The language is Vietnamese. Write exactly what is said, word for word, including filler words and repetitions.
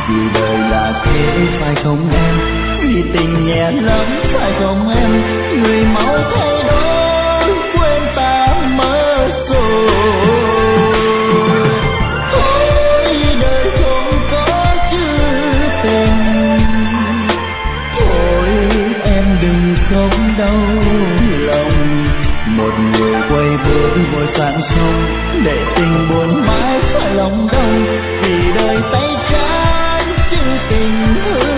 vì đời là thế phải không em, vì tình nhẹ lắm phải không em, người mau thay đổi quên ta mất rồi. Thôi đời không có chữ tình, thôi em đừng khóc đau lòng, một người quay bước vội cạn sông để tình buồn mãi phải lòng đông, vì đời tay trái chữ tình hư